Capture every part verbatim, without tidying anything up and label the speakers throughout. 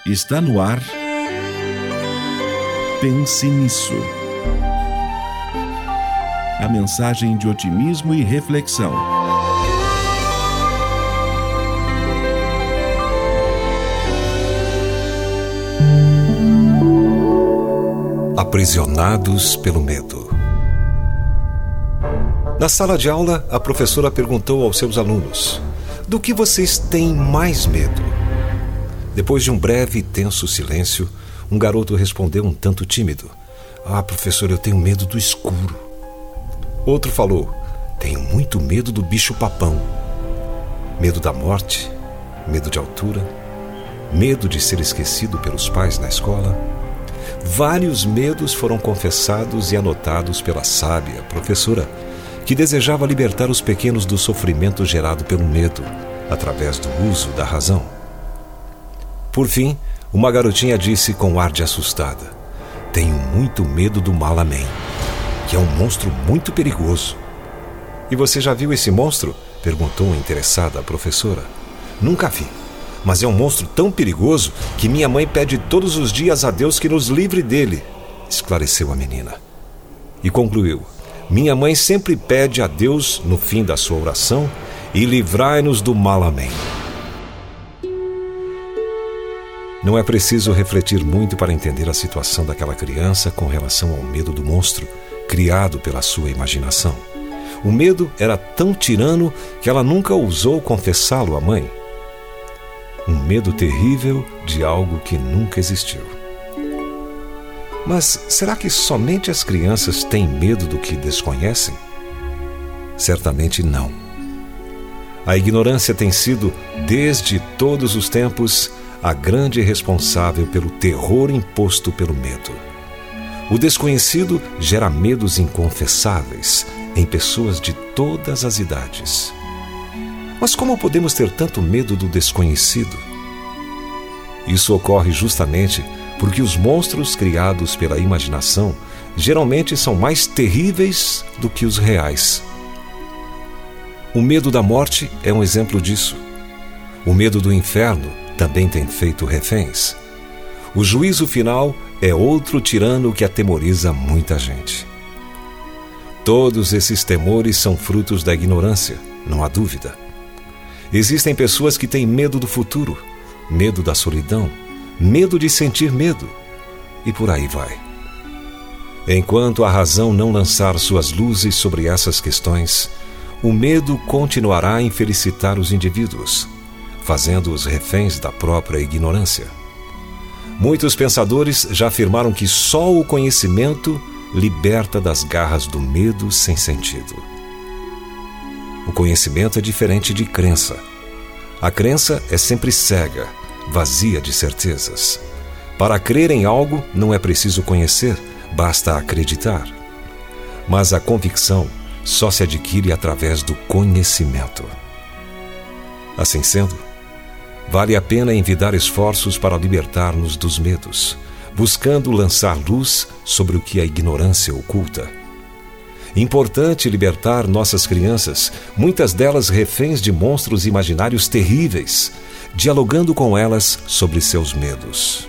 Speaker 1: Está no ar. Pense nisso. A mensagem de otimismo e reflexão.
Speaker 2: Aprisionados pelo medo. Na sala de aula, a professora perguntou aos seus alunos: do que vocês têm mais medo? Depois de um breve e tenso silêncio, um garoto respondeu um tanto tímido: Ah, professor, eu tenho medo do escuro. Outro falou: Tenho muito medo do bicho-papão. Medo da morte, medo de altura, medo de ser esquecido pelos pais na escola. Vários medos foram confessados e anotados pela sábia professora, que desejava libertar os pequenos do sofrimento gerado pelo medo, através do uso da razão. Por fim, uma garotinha disse com ar de assustada: Tenho muito medo do Malamém, que é um monstro muito perigoso. E você já viu esse monstro? Perguntou interessada a professora. Nunca vi, mas é um monstro tão perigoso que minha mãe pede todos os dias a Deus que nos livre dele, esclareceu a menina. E concluiu: Minha mãe sempre pede a Deus, no fim da sua oração, e livrai-nos do Malamém. Não é preciso refletir muito para entender a situação daquela criança com relação ao medo do monstro, criado pela sua imaginação. O medo era tão tirano que ela nunca ousou confessá-lo à mãe. Um medo terrível de algo que nunca existiu. Mas será que somente as crianças têm medo do que desconhecem? Certamente não. A ignorância tem sido, desde todos os tempos, a grande responsável pelo terror imposto pelo medo. O desconhecido gera medos inconfessáveis em pessoas de todas as idades. Mas como podemos ter tanto medo do desconhecido? Isso ocorre justamente porque os monstros criados pela imaginação geralmente são mais terríveis do que os reais. O medo da morte é um exemplo disso. O medo do inferno também tem feito reféns. O juízo final é outro tirano que atemoriza muita gente. Todos esses temores são frutos da ignorância, não há dúvida. Existem pessoas que têm medo do futuro, medo da solidão, medo de sentir medo, e por aí vai. Enquanto a razão não lançar suas luzes sobre essas questões, o medo continuará a infelicitar os indivíduos, fazendo-os reféns da própria ignorância. Muitos pensadores já afirmaram que só o conhecimento liberta das garras do medo sem sentido. O conhecimento é diferente de crença. A crença é sempre cega, vazia de certezas. Para crer em algo, não é preciso conhecer, basta acreditar. Mas a convicção só se adquire através do conhecimento. Assim sendo, vale a pena envidar esforços para libertar-nos dos medos, buscando lançar luz sobre o que a ignorância oculta. Importante libertar nossas crianças, muitas delas reféns de monstros imaginários terríveis, dialogando com elas sobre seus medos.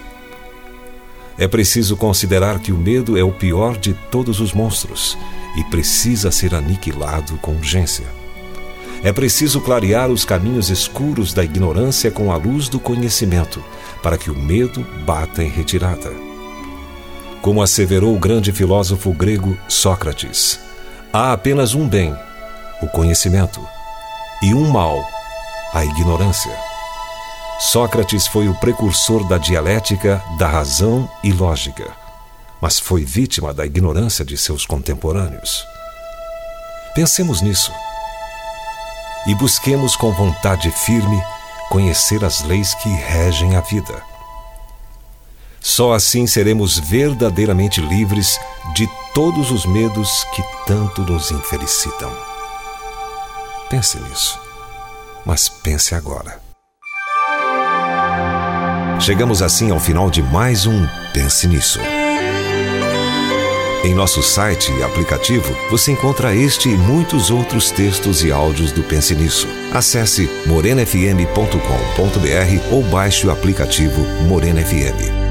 Speaker 2: É preciso considerar que o medo é o pior de todos os monstros e precisa ser aniquilado com urgência. É preciso clarear os caminhos escuros da ignorância com a luz do conhecimento, para que o medo bata em retirada. Como asseverou o grande filósofo grego Sócrates, há apenas um bem, o conhecimento, e um mal, a ignorância. Sócrates foi o precursor da dialética, da razão e lógica, mas foi vítima da ignorância de seus contemporâneos. Pensemos nisso. E busquemos com vontade firme conhecer as leis que regem a vida. Só assim seremos verdadeiramente livres de todos os medos que tanto nos infelicitam. Pense nisso, mas pense agora. Chegamos assim ao final de mais um Pense Nisso. Em nosso site e aplicativo, você encontra este e muitos outros textos e áudios do Pense Nisso. Acesse morena f m ponto com ponto b r ou baixe o aplicativo Morena F M.